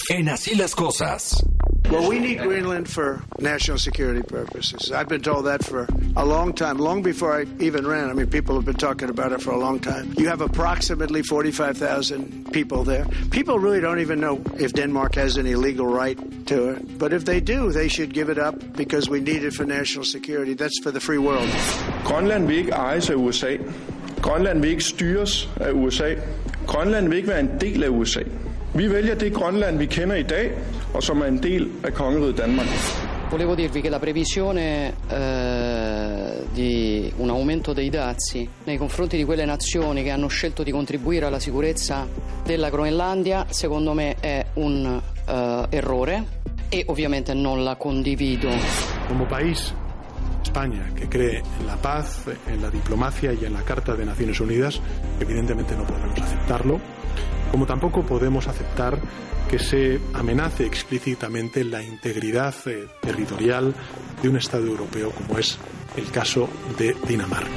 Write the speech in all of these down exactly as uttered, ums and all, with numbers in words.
En Así las Cosas. Well, we need Greenland for national security purposes. I've been told that for a long time, long before I even ran. I mean, people have been talking about it for a long time. You have approximately forty-five thousand people there. People really don't even know if Denmark has any legal right to it. But if they do, they should give it up because we need it for national security. That's for the free world. Grønland vil ikke ejes af U S A. Grønland vil ikke styres af U S A. Grønland vil ikke være en del af U S A. Vi vælger det Grønland, vi kender i dag, og som er en del af kongeriget Danmark. Volevo dirvi che la previsione eh, di un aumento dei dazi nei confronti di quelle nazioni che hanno scelto di contribuire alla sicurezza della Groenlandia, secondo me è un eh, errore e ovviamente non la condivido. Como país, España, que cree en la paz, en la diplomacia y en la Carta de Naciones Unidas, evidentemente no podemos aceptarlo. Como tampoco podemos aceptar que se amenace explícitamente la integridad eh, territorial de un Estado europeo como es el caso de Dinamarca.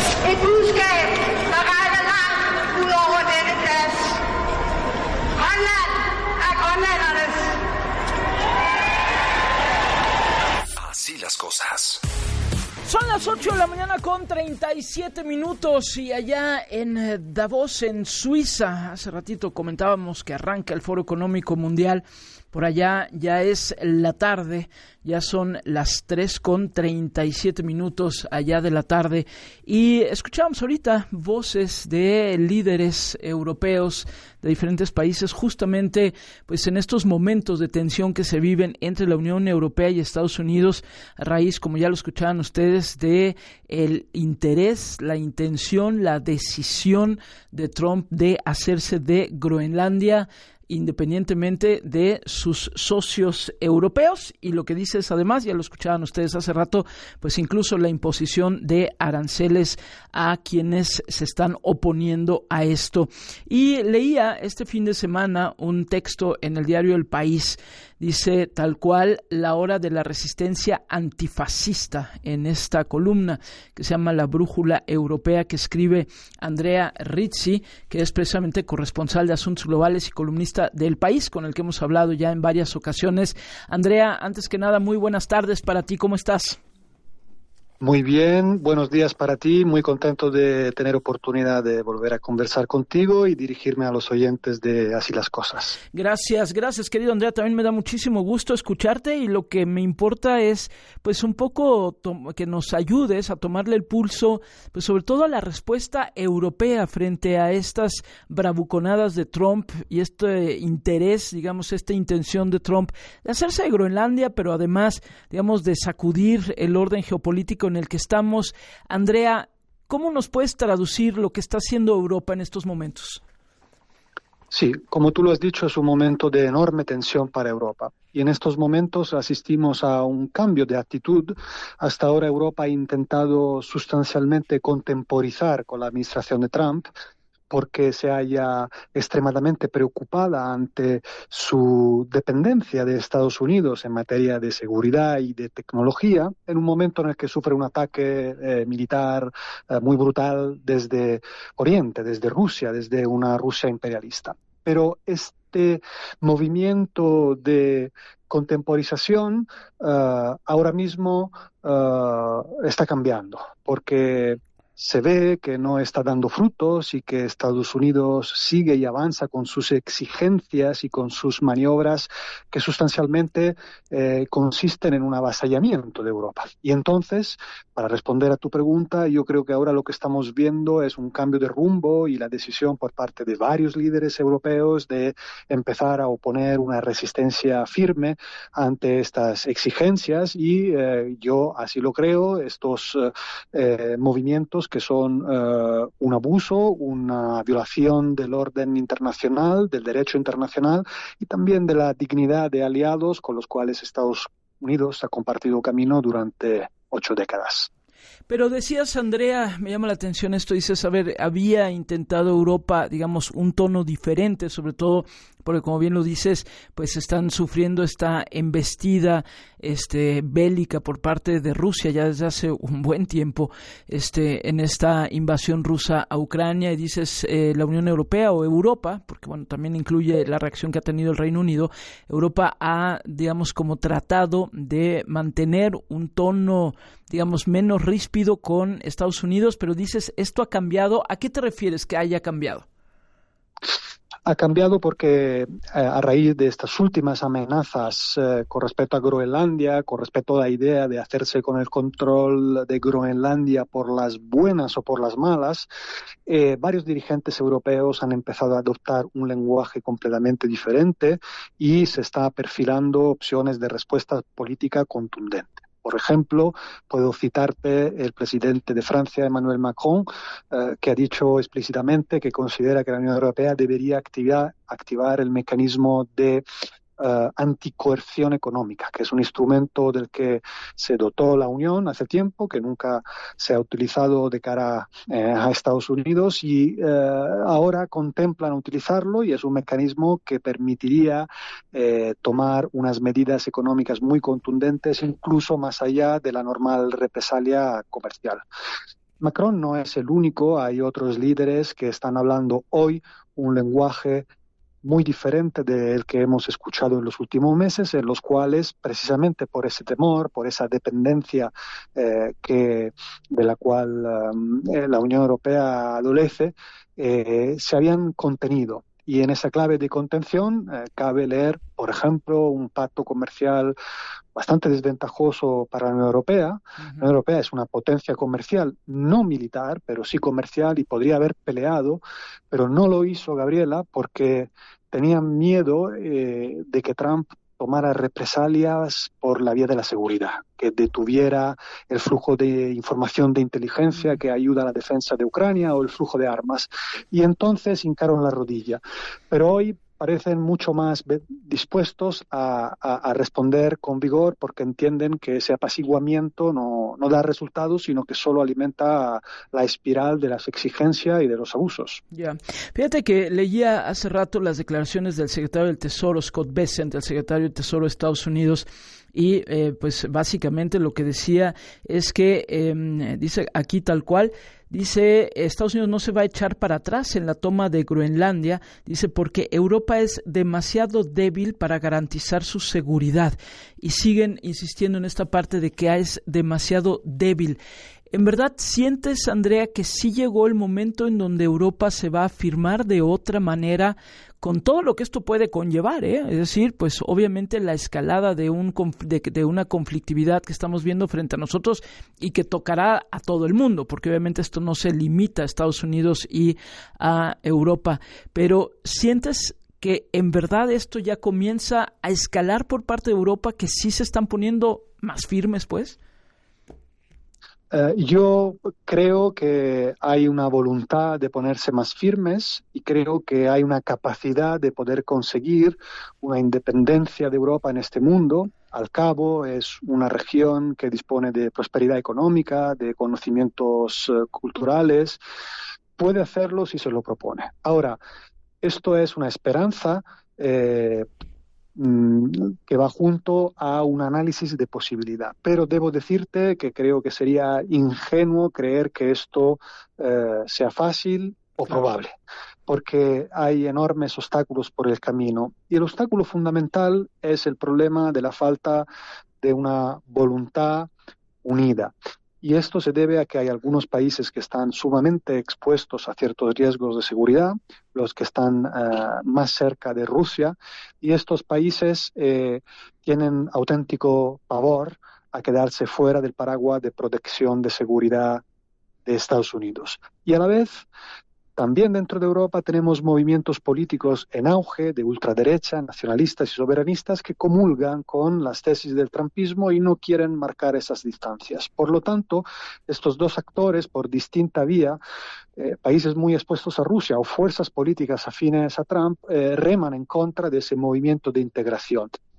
Así las cosas. Son las ocho de la mañana con treinta y siete minutos y allá en Davos, en Suiza, hace ratito comentábamos que arranca el Foro Económico Mundial. Por allá ya es la tarde, ya son las tres con treinta y siete minutos allá de la tarde. Y escuchábamos ahorita voces de líderes europeos de diferentes países, justamente pues en estos momentos de tensión que se viven entre la Unión Europea y Estados Unidos, a raíz, como ya lo escuchaban ustedes, de el interés, la intención, la decisión de Trump de hacerse de Groenlandia, independientemente de sus socios europeos, y lo que dice es además, ya lo escuchaban ustedes hace rato, pues incluso la imposición de aranceles a quienes se están oponiendo a esto. Y leía este fin de semana un texto en el diario El País, dice tal cual la hora de la resistencia antifascista en esta columna que se llama La Brújula Europea, que escribe Andrea Rizzi, que es precisamente corresponsal de Asuntos Globales y columnista del País, con el que hemos hablado ya en varias ocasiones. Andrea, antes que nada, muy buenas tardes para ti, ¿cómo estás? Muy bien, buenos días para ti, muy contento de tener oportunidad de volver a conversar contigo y dirigirme a los oyentes de Así las Cosas. Gracias, gracias querido Andrea, también me da muchísimo gusto escucharte y lo que me importa es pues un poco to- que nos ayudes a tomarle el pulso, pues sobre todo a la respuesta europea frente a estas bravuconadas de Trump y este interés, digamos, esta intención de Trump de hacerse de Groenlandia, pero además, digamos, de sacudir el orden geopolítico en el que estamos. Andrea, ¿cómo nos puedes traducir lo que está haciendo Europa en estos momentos? Sí, como tú lo has dicho, es un momento de enorme tensión para Europa. Y en estos momentos asistimos a un cambio de actitud. Hasta ahora Europa ha intentado sustancialmente contemporizar con la administración de Trump, porque se haya extremadamente preocupada ante su dependencia de Estados Unidos en materia de seguridad y de tecnología, en un momento en el que sufre un ataque eh, militar eh, muy brutal desde Oriente, desde Rusia, desde una Rusia imperialista. Pero este movimiento de contemporización uh, ahora mismo uh, está cambiando, porque se ve que no está dando frutos y que Estados Unidos sigue y avanza con sus exigencias y con sus maniobras que sustancialmente eh, consisten en un avasallamiento de Europa. Y entonces, para responder a tu pregunta, yo creo que ahora lo que estamos viendo es un cambio de rumbo y la decisión por parte de varios líderes europeos de empezar a oponer una resistencia firme ante estas exigencias y eh, yo así lo creo, estos eh, movimientos que son uh, un abuso, una violación del orden internacional, del derecho internacional y también de la dignidad de aliados con los cuales Estados Unidos ha compartido camino durante ocho décadas. Pero decías, Andrea, me llama la atención esto, dices, a ver, había intentado Europa, digamos, un tono diferente, sobre todo porque como bien lo dices, pues están sufriendo esta embestida este, bélica por parte de Rusia ya desde hace un buen tiempo este, en esta invasión rusa a Ucrania, y dices eh, la Unión Europea o Europa, porque bueno, también incluye la reacción que ha tenido el Reino Unido. Europa ha, digamos, como tratado de mantener un tono, digamos, menos ríspido con Estados Unidos, pero dices, esto ha cambiado. ¿A qué te refieres que haya cambiado? Ha cambiado porque eh, a raíz de estas últimas amenazas eh, con respecto a Groenlandia, con respecto a la idea de hacerse con el control de Groenlandia por las buenas o por las malas, eh, varios dirigentes europeos han empezado a adoptar un lenguaje completamente diferente y se está perfilando opciones de respuesta política contundente. Por ejemplo, puedo citarte el presidente de Francia, Emmanuel Macron, eh, que ha dicho explícitamente que considera que la Unión Europea debería activar, activar el mecanismo de Uh, anticoerción económica, que es un instrumento del que se dotó la Unión hace tiempo, que nunca se ha utilizado de cara eh, a Estados Unidos, y uh, ahora contemplan utilizarlo, y es un mecanismo que permitiría eh, tomar unas medidas económicas muy contundentes, incluso más allá de la normal represalia comercial. Macron no es el único, hay otros líderes que están hablando hoy un lenguaje muy diferente del que hemos escuchado en los últimos meses, en los cuales, precisamente por ese temor, por esa dependencia eh, que, de la cual eh, la Unión Europea adolece, eh, se habían contenido. Y en esa clave de contención eh, cabe leer, por ejemplo, un pacto comercial bastante desventajoso para la Unión Europea. Uh-huh. La Unión Europea es una potencia comercial, no militar, pero sí comercial, y podría haber peleado, pero no lo hizo Gabriela porque tenían miedo eh, de que Trump tomara represalias por la vía de la seguridad, que detuviera el flujo de información de inteligencia que ayuda a la defensa de Ucrania o el flujo de armas. Y entonces hincaron la rodilla. Pero hoy parecen mucho más dispuestos a, a, a responder con vigor, porque entienden que ese apaciguamiento no, no da resultados, sino que solo alimenta la espiral de las exigencias y de los abusos. Ya, fíjate que leía hace rato las declaraciones del secretario del Tesoro, Scott Bessent, el secretario del Tesoro de Estados Unidos, y eh, pues básicamente lo que decía es que, eh, dice aquí tal cual, dice, Estados Unidos no se va a echar para atrás en la toma de Groenlandia, dice, porque Europa es demasiado débil para garantizar su seguridad. Y siguen insistiendo en esta parte de que es demasiado débil. ¿En verdad sientes, Andrea, que sí llegó el momento en donde Europa se va a afirmar de otra manera con todo lo que esto puede conllevar, ¿eh? Es decir, pues obviamente la escalada de, un, de, de una conflictividad que estamos viendo frente a nosotros y que tocará a todo el mundo, porque obviamente esto no se limita a Estados Unidos y a Europa, pero ¿sientes que en verdad esto ya comienza a escalar por parte de Europa, que sí se están poniendo más firmes, pues? Uh, yo creo que hay una voluntad de ponerse más firmes y creo que hay una capacidad de poder conseguir una independencia de Europa en este mundo. Al cabo, es una región que dispone de prosperidad económica, de conocimientos uh, culturales. Puede hacerlo si se lo propone. Ahora, esto es una esperanza eh, que va junto a un análisis de posibilidad. Pero debo decirte que creo que sería ingenuo creer que esto eh, sea fácil o probable, porque hay enormes obstáculos por el camino. Y el obstáculo fundamental es el problema de la falta de una voluntad unida. Y esto se debe a que hay algunos países que están sumamente expuestos a ciertos riesgos de seguridad, los que están uh, más cerca de Rusia, y estos países eh, tienen auténtico pavor a quedarse fuera del paraguas de protección de seguridad de Estados Unidos. Y a la vez, también dentro de Europa tenemos movimientos políticos en auge de ultraderecha, nacionalistas y soberanistas que comulgan con las tesis del trumpismo y no quieren marcar esas distancias. Por lo tanto, estos dos actores, por distinta vía, eh, países muy expuestos a Rusia o fuerzas políticas afines a Trump, eh, reman en contra de ese movimiento de integración.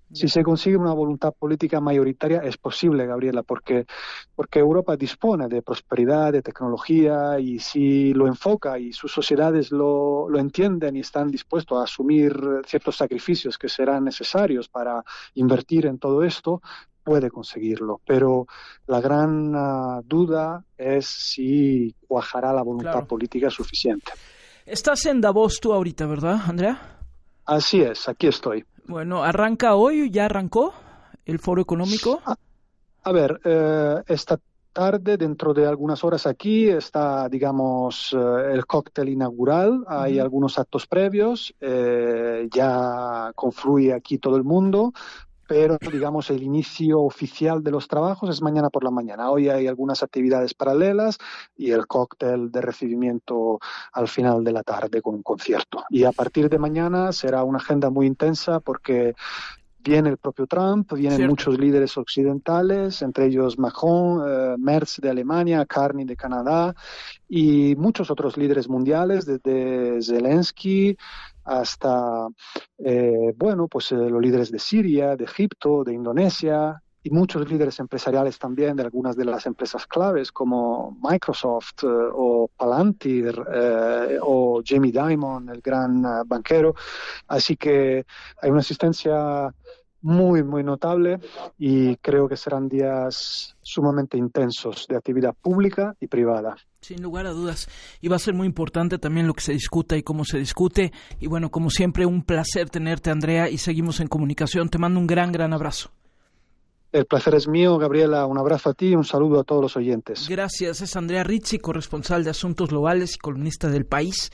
Si se consigue una voluntad política mayoritaria es posible, Gabriela, porque, porque Europa dispone de prosperidad, de tecnología, y si lo enfoca y sus sociedades lo, lo entienden y están dispuestos a asumir ciertos sacrificios que serán necesarios para invertir en todo esto, puede conseguirlo. Pero la gran uh, duda es si cuajará la voluntad claro. política suficiente. Estás en Davos tú ahorita, ¿verdad, Andrea? Así es, aquí estoy. Bueno, ¿arranca hoy? ¿Ya arrancó el Foro Económico? A, a ver, eh, esta tarde, dentro de algunas horas aquí, está, digamos, eh, el cóctel inaugural. Hay uh-huh. algunos actos previos, eh, ya confluye aquí todo el mundo, pero, digamos, el inicio oficial de los trabajos es mañana por la mañana. Hoy hay algunas actividades paralelas y el cóctel de recibimiento al final de la tarde con un concierto. Y a partir de mañana será una agenda muy intensa porque viene el propio Trump, vienen Cierto. muchos líderes occidentales, entre ellos Macron, eh, Merz de Alemania, Carney de Canadá y muchos otros líderes mundiales, desde Zelensky hasta, eh, bueno, pues eh, los líderes de Siria, de Egipto, de Indonesia y muchos líderes empresariales también de algunas de las empresas claves como Microsoft eh, o Palantir eh, o Jamie Dimon, el gran uh, banquero. Así que hay una asistencia muy, muy notable y creo que serán días sumamente intensos de actividad pública y privada. Sin lugar a dudas. Y va a ser muy importante también lo que se discuta y cómo se discute. Y bueno, como siempre, un placer tenerte, Andrea, y seguimos en comunicación. Te mando un gran, gran abrazo. El placer es mío, Gabriela. Un abrazo a ti y un saludo a todos los oyentes. Gracias. Es Andrea Rizzi, corresponsal de Asuntos Globales y columnista del País.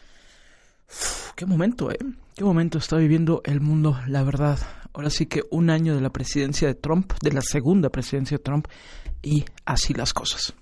Uf, qué momento, ¿eh? Qué momento está viviendo el mundo, la verdad. Ahora sí que un año de la presidencia de Trump, de la segunda presidencia de Trump, y así las cosas.